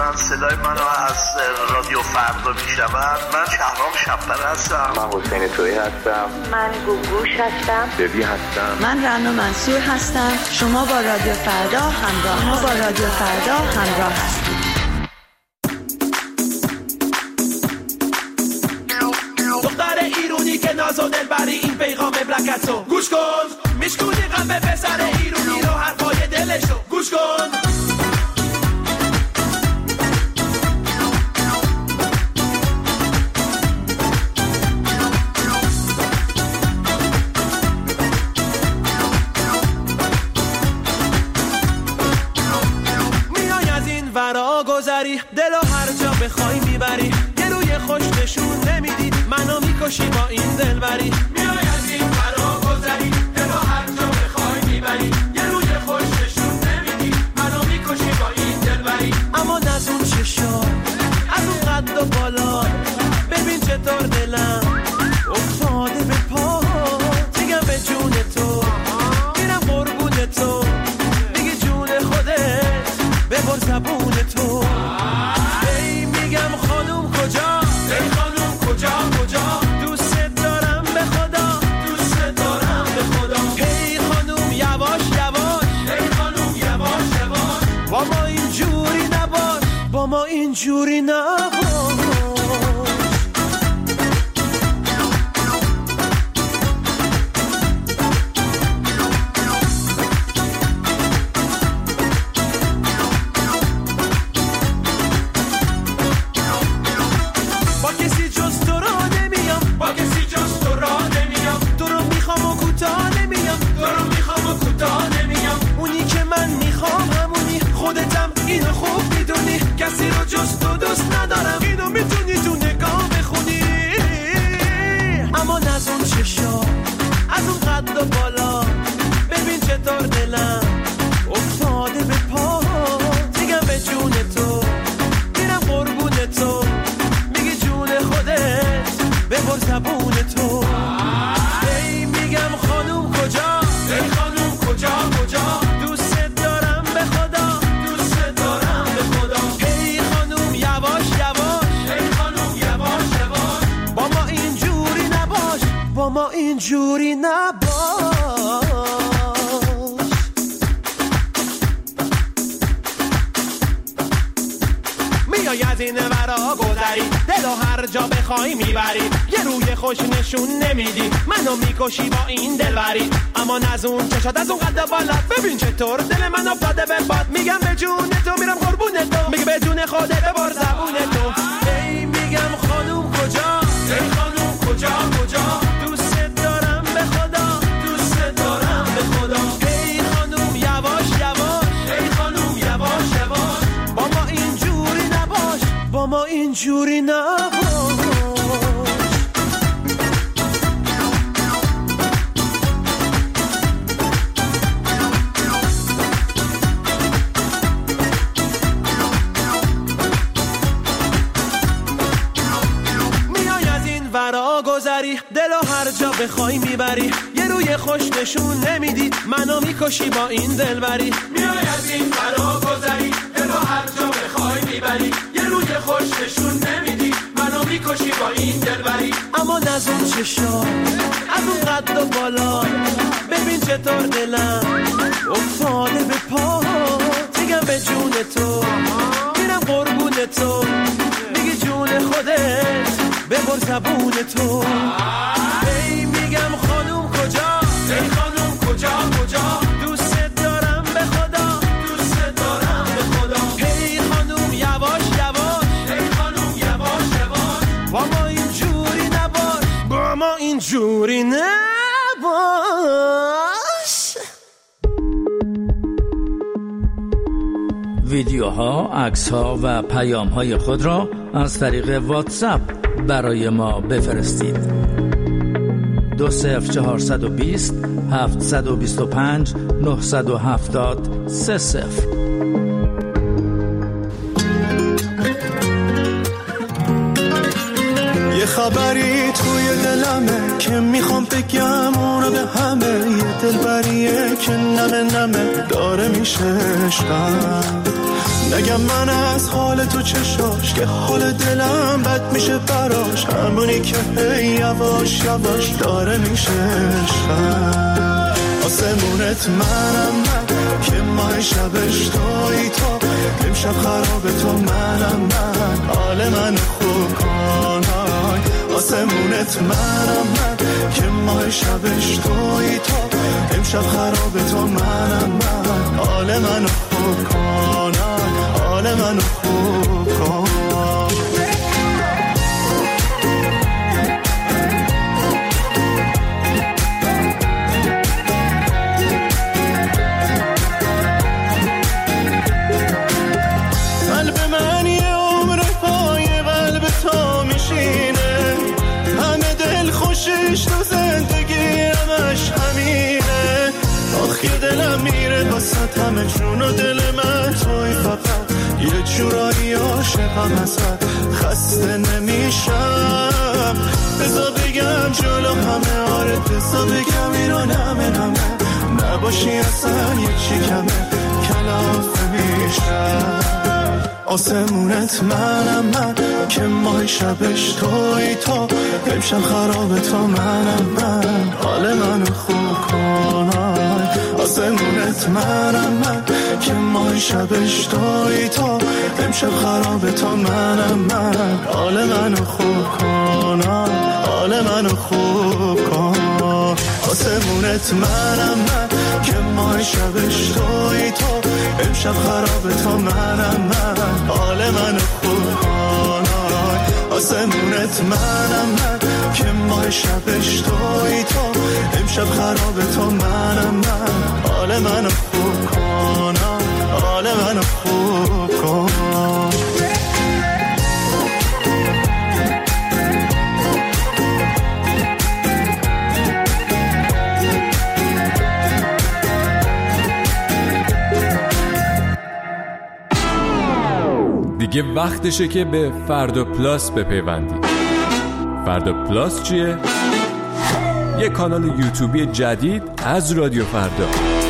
دوستان صدای منو از رادیو فردا میشنوند. من شهرام شب‌پره هستم. من حسین تویی هستم. من گوگوش هستم. ببی هستم. من رنا منصور هستم. شما با رادیو فردا همراه هستید. دختر ایرونی که ناز و دلبری، این پیغام بلکتو گوش کن. میشکونی قلب پسر ایرونی رو، حرفای دلشو گوش کن. میای از این ورا گذری، دلو هر جا بخوای میبری. یه روی خوش نشون نمیدی، منو میکشی با این دلبری. میای از این ورا گذری، دلو هر جا بخوای میبری. یه روی خوش نشون نمیدی، منو میکشی با این دلبری. اما از اون چشا، از اون قد و بالا، ببین چطور دلم افتاده به پا. میگم به جون تو، میرم قربون تو، میگی جون خودت ببر زبون تو. ای میگم خانوم کجا، ای خانوم کجا کجا، دوست دارم به خدا، دوست دارم به خدا. ای خانوم یواش یواش، ای خانوم یواش یواش، با ما اینجوری نباش، با ما اینجوری نباش. کسی رو جز تو دوست ندارم، اینو میتونی تو نگاه بخونی. اما از اون چشا، از اون قد و بالا، ببین چطور دلم افتاده به پا. میگم به جون تو، میرم قربون تو، میگی جون خودت ببر زبون تو. ای میگم خانوم کجا، ای خانوم کجا کجا، دوست دارم به خدا، دوست دارم به خدا. ای خانوم یواش یواش، ای خانوم یواش یواش، با ما اینجوری نباش، با ما اینجوری نباش. میای از این ورا گذری، دلو هر جا بخوای میبری. یه روی خوش نشون نمیدی، منو میکشی با این دلبری. اما از اون چشات، از اون قد بالا، ببین چطور دل من افتاده به باد. میگم به جون تو، میرم قربون تو، میگه به جون خودت ببر زبون تو. ای میگم خانوم کجا، ای خانوم کجا کجا، دوست دارم به خدا، دوست دارم به خدا. ای خانوم یواش یواش، ای خانوم یواش یواش، با ما اینجوری نباش، با ما اینجوری نباش. گذری، دلو هر جا بخوای میبری. یه روی خوش نشون نمیدی، منو میکشی با این دلبری. میای از این ورا گذری، دلو هر جا بخوای میبری. یه روی خوش نشون نمیدی، منو میکشی با این دلبری. اما از اون چشا، از اون قد و بالا، ببین چطور دلم افتاده به پا. میگم به جون تو، میرم قربون تو، میگی جون خودت ببر زبون تو. ای میگم خانوم کجا، ای خانوم کجا کجا، دوست دارم به خدا، دوست دارم به خدا. ای خانوم یواش یواش، ای خانوم یواش یواش، با ما اینجوری نباش، با ما اینجوری نباش. ویدیوها، عکس‌ها و پیام‌های خود را از طریق واتساپ برای ما بفرستید. 20420 725 970 30. یه خبری توی دلمه که میخوام بگم اونو به همه. یه دلبریه که نمه نمه داره میشه عشقم. نگم من از حال تو چشاش که حال دلم بد میشه براش، همونی که هی یواش یواش داره میشه عشقم. آسمونت منم من که ماه شبش توی تو، امشب خراب تو منم من، حال من خوب کن. آسمونت منم من که ماه شبش توی تو، امشب خراب تو منم من، حال من خوب کن، حال من خوب کن. قلب من یه عمر پای قلب تو میشینه، همه دل خوشش تو زندگی همش همینه. آخ که دلم میره بسات همه جون و دل من توی، فقط یه جورایی عاشقم ازت خسته نمیشم. بذار بگم جلو همه، آره بذار بگم اینو نمه نباشی اصلا یه چی کمه کلافه میشم. آسمونت منم من که ماه شبش توی تو، امشب خراب تو منم من، حال من خوب کن. آسمونت منم من که ماه شبش توی تو، امشب خراب تو منم من، حال من خوب کن، حال من خوب کن. آسمونت منم من که ماه شبش توی تو، امشب خراب تو منم من، حال من خوب کن. آسمونت منم من که ماه شبش توی تو، امشب خراب تو منم من، حال من خوب کن، حال من خوب کن. دیگه وقتشه که به فردا پلاس بپیوندید. فردا پلاس چیه؟ یه کانال یوتیوبی جدید از رادیو فردا.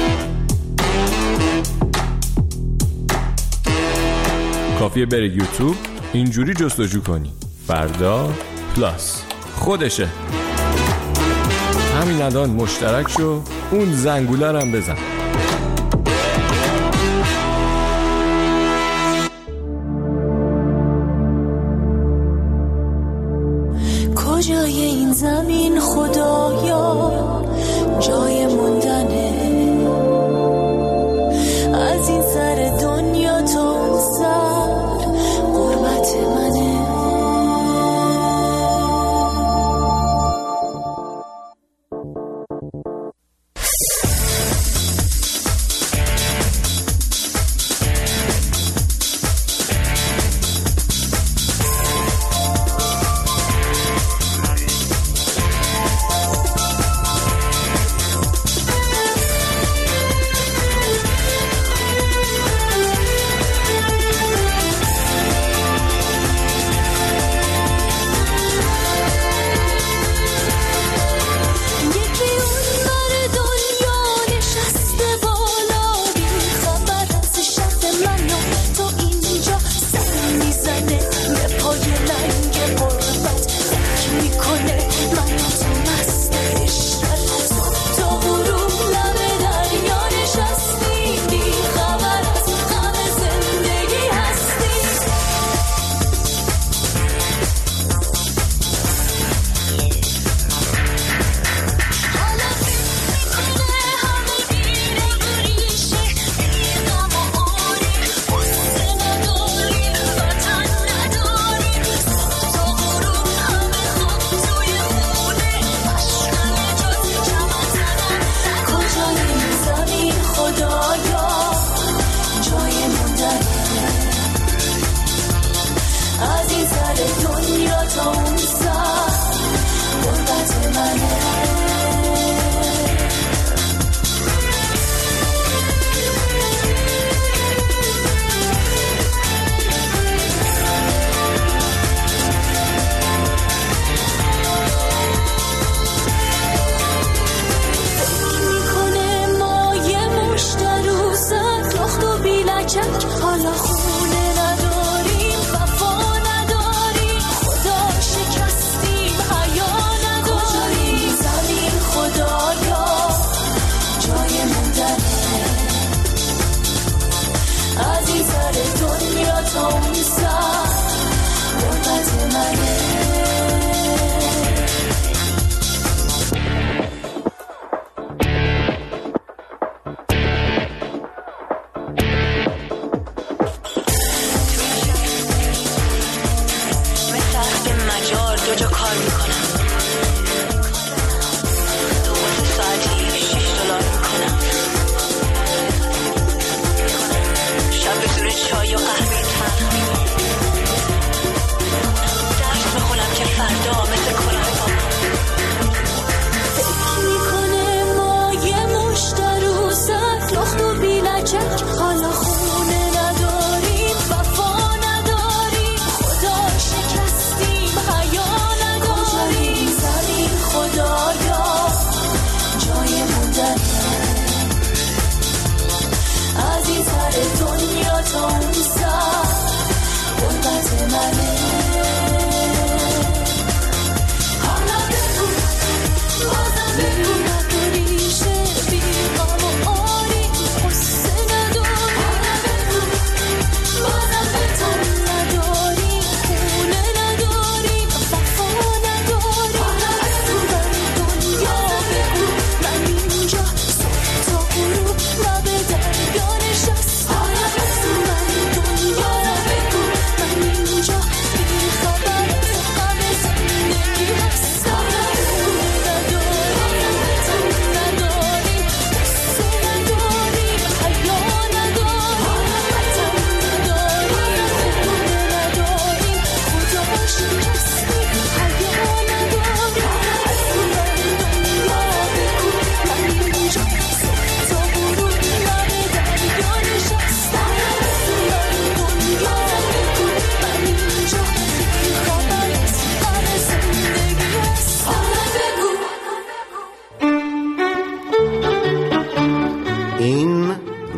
کافیه بری یوتیوب اینجوری جستجو کنی فردا پلاس، خودشه. همین الان مشترک شو، اون زنگوله رو هم بزن. کجای این زمین خدایا جای موندنه، از این سر دنیا تو سر غربت منه.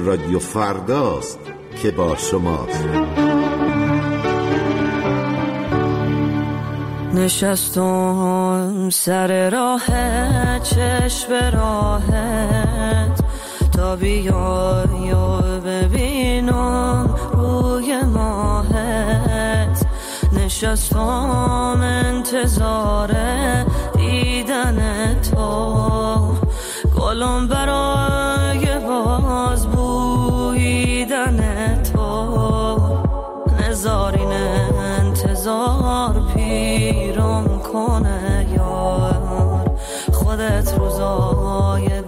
رادیو فرداست که با شماست. نشستم سر راه چشم راحت تا بیای و ببینم روی ماهت. نشستم انتظار دیدن تو، گلم برای باز بویدن تو. نزارین انتظار پیرم کنه یار، خودت روزای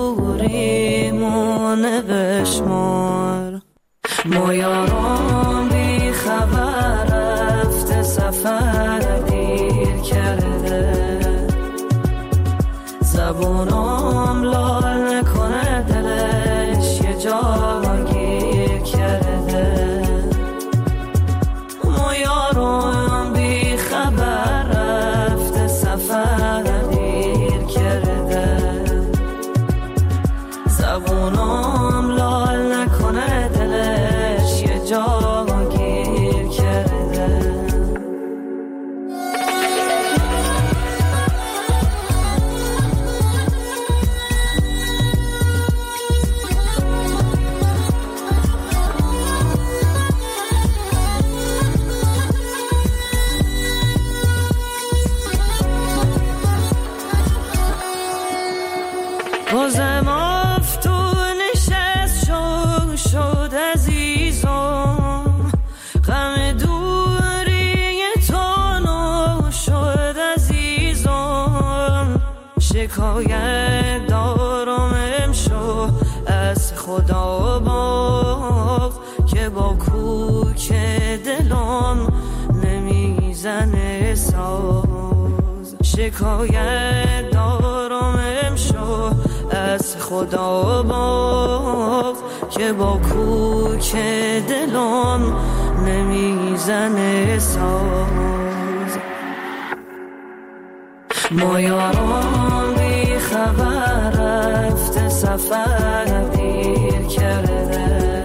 دوریمونه بشمار. ما یارم بی خبر رفته سفر دیر کرده، زبونم لال نکنه دلش یه جا گیر کرده. ما یارم بی خبر رفته سفر دیر کرده، زبونم لال نکنه دلش یه جا گیر کرده. بازم افتون نشست شد عزیزم، غم دوری تو نو شد عزیزم. شکایت دارم امشو از خدا باغ که با کوک دلم نمیزنه ساز. شکایت دارم امشو از خدا باغ که با کوک دلم نمیزنه ساز. ما یارم بی خبر رفته سفر دیر کرده،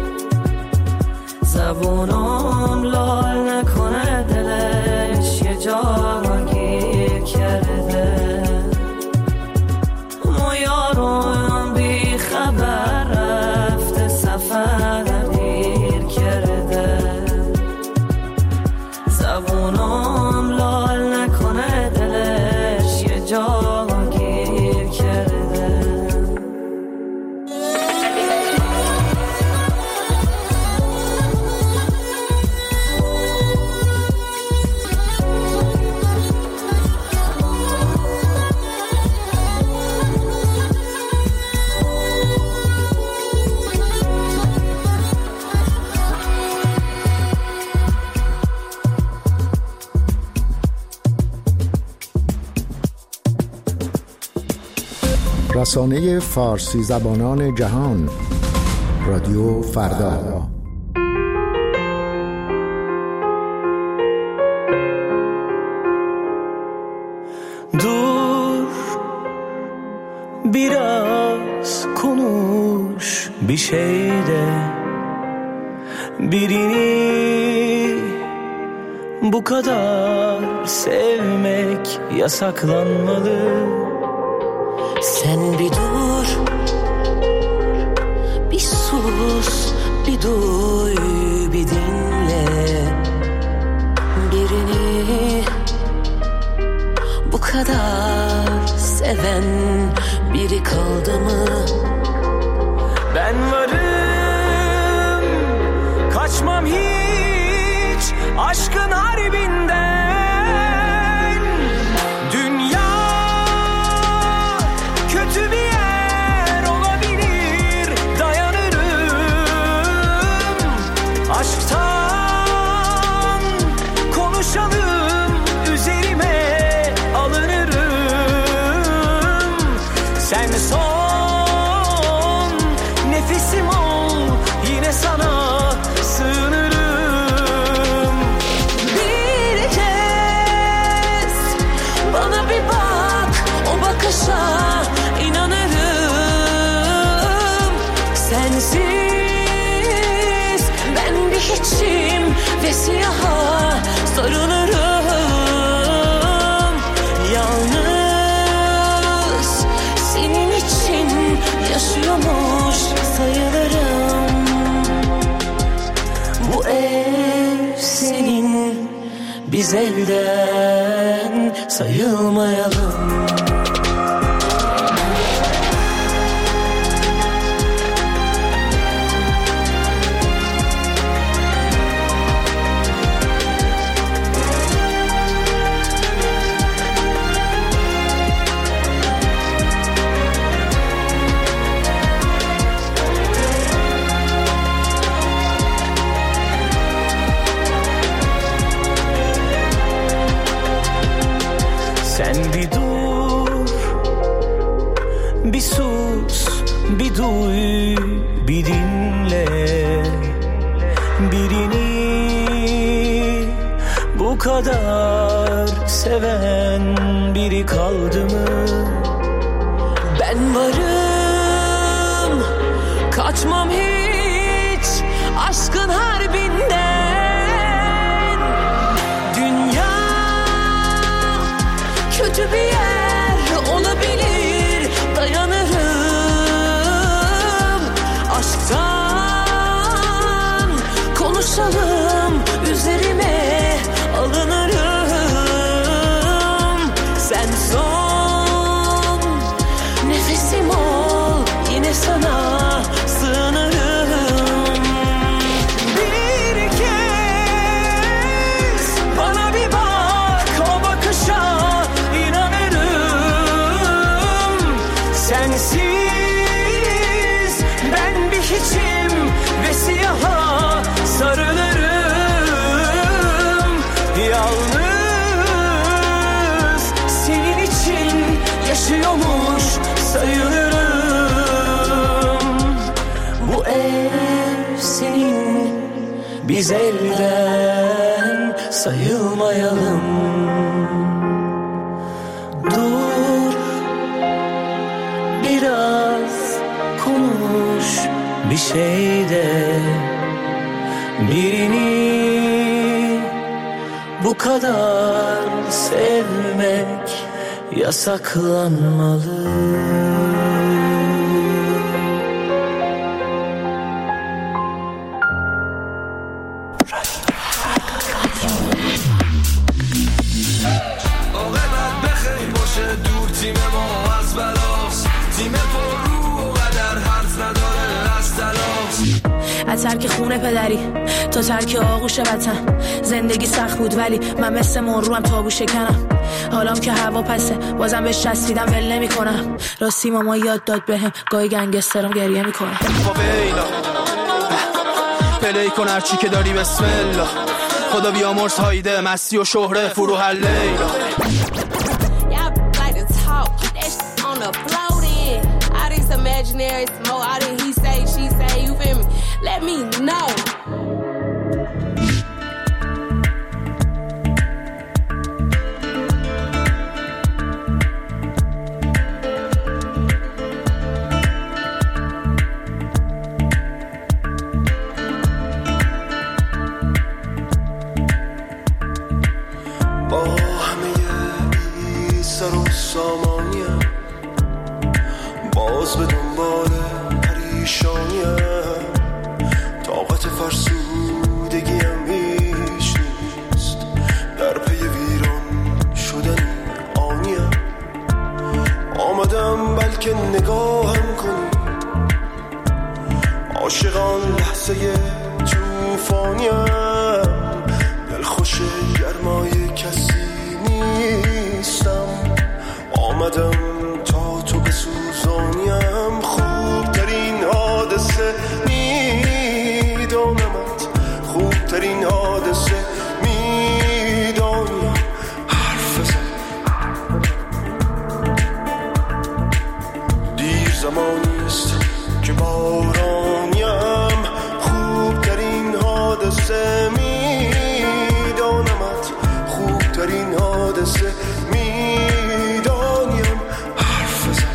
زبونم لال نکنه دلش یه جا گیر کرده. ما یارم بی خبر رفته سفر دیر کرده، زبونم لال نکنه دلش یه جا گیر کرده. رسانه فارسی زبانان جهان، رادیو فردا. Dur biraz konuş bir şeyde, birini bu kadar sevmek yasaklanmalı. Sen bir dur, bir sus, bir duy, bir dinle. Birini bu kadar seven biri kaldı mı? Ben varım, kaçmam hiç aşkın harbinden. Kötü bir yer olabilir, dayanırım. Aşktan konuşalım, üzerime alınırım. Sen son nefesim ol, yine sana sığınırım. Bir kez bana bir bak, o bakışa İnanırım, sensiz ve siyaha sarılırım. Yalnız senin için yaşıyormuş sayılırım. Bu ev senin, biz elden sayılmayalım. Sen bir dur, bir sus, bir duy, bir dinle. Birini bu kadar seven biri kaldı mı? Ben varım, kaçmam hiç aşkın harbinden. Dünya kötü bir yer olabilir, dayanırım. Aşktan konuşalım, üzerime alınırım. Sen son nefesim ol, yine sana sığınırım. Bir kez bana bir bak, o bakışa inanırım. Sensiz ben bir hiçim ve siyaha sarılırım. Yalnız senin için yaşıyormuş sayılırım. Bu ev senin, biz elden sayılmayalım. Dur, biraz konuş bir şey de. Birini bu kadar sevmek yasaklanmalı. از ترک خونه پدری تا ترک آغوش وطن، زندگی سخت بود ولی من مثل مروم تابو شکنم. حالام که هوا پسه بازم بهش چسبیدم ول نمی‌کنم. راستی ماما یاد داد بهم گاهی گنگسترم گریه میکنم. ویلا پلی کن هرچی که داری بسم الله. خدا بیامرز هایده مستی و شهره فروح لیلا. Imaginary smoke, all that he say, she say, you feel me? Let me know. با همه بی سر و سامانیم باز به دنبال پریشانیم، طاقت فرسودگیم هیچ نیست، در پی ویران شدن آنیم. آمدم بلکه نگاهم کنی، عاشقان لحظه توفانیم، دلخوش گرمای کسی نیستم. آمدم تا تو بسوزانیم، خوبترین حادثه میدانمت، خوبترین حادثه میدانم. حرف بزن دیر زمانیست که بارانیم، خوبترین حادثه میدانمت، خوبترین حادثه میدانیم. حرف بزن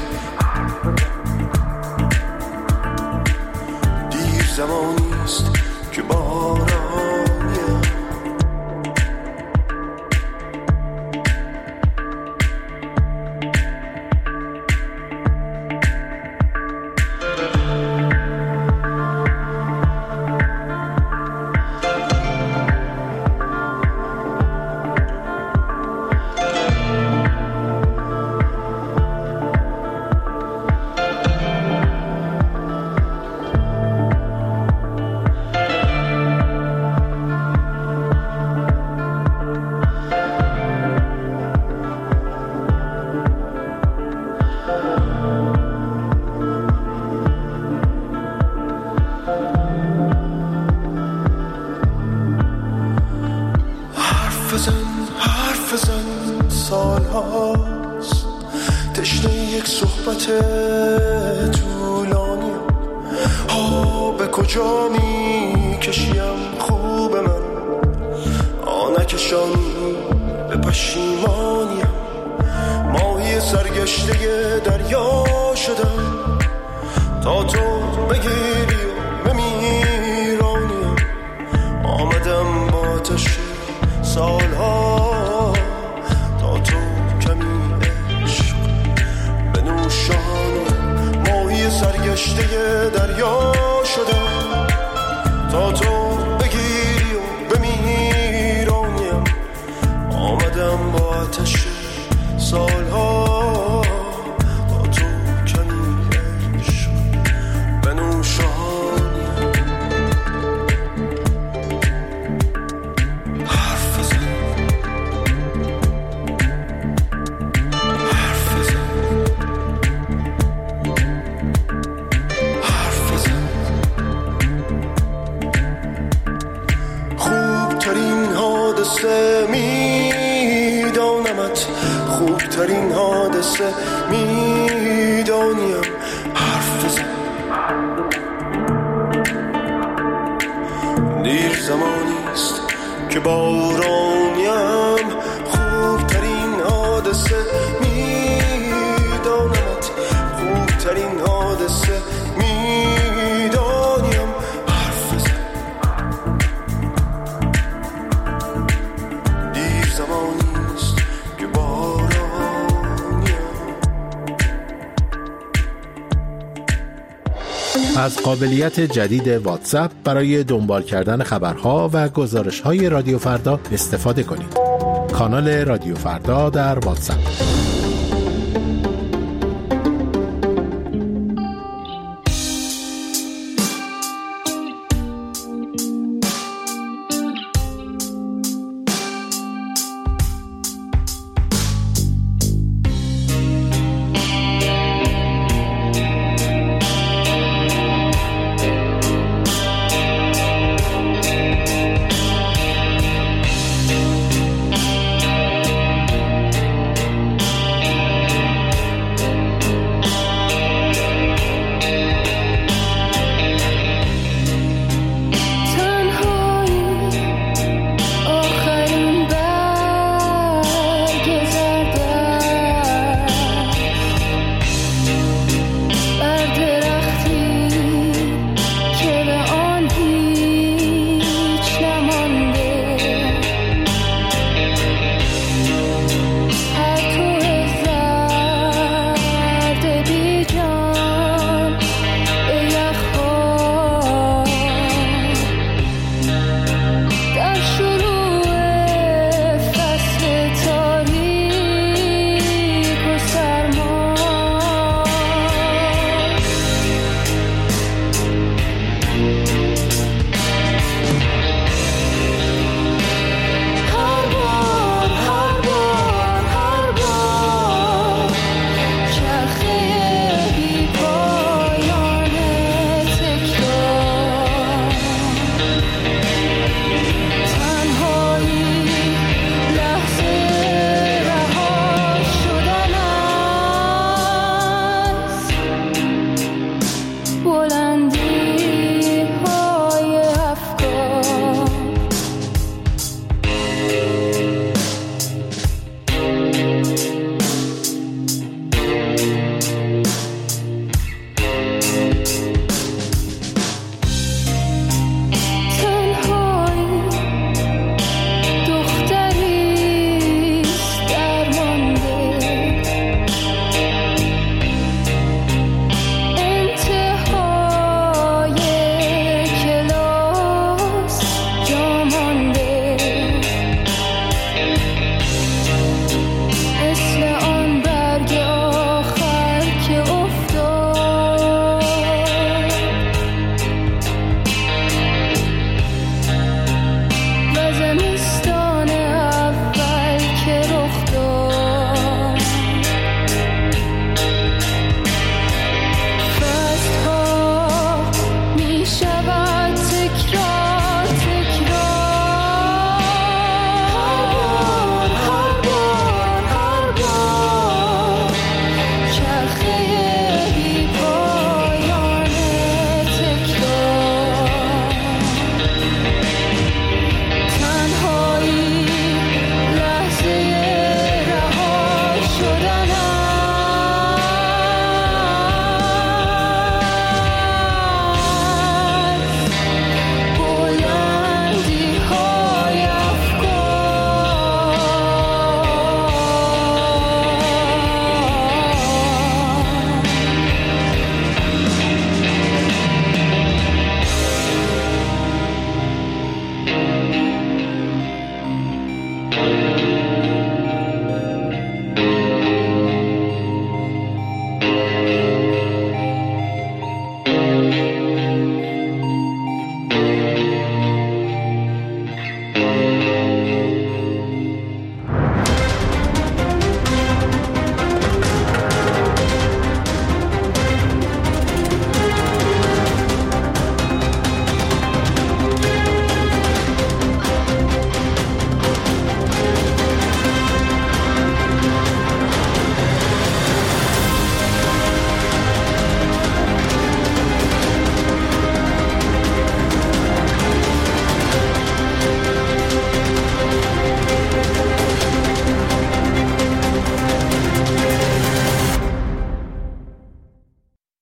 دیر زمانیست که بارانیم. طولانی ها به کجا می کشیم خوب من آنکشانی به پشیمانیم ماهی سرگشته دریا شدم تا تو بگیری و بمیرانیم آمدم با آتش سالها تا تو کمی عشق بنوشانیم ماهی سرگشته دریا شدم تا تو بگیری و بمیرانیم آمدم با آتش سالها تا تو کمی عشق بنوشانیم حرف بزن خوبترین حادثه میدانمت خوبترین حادثه میدانیم حرف بزن دیر زمانیست که بارانیم خوبترین حادثه میدانمت خوبترین حادثه میدانیم حرف بزن دیر زمانیست که از قابلیت جدید واتساپ برای دنبال کردن خبرها و گزارش‌های رادیو فردا استفاده کنید. کانال رادیو فردا در واتساپ.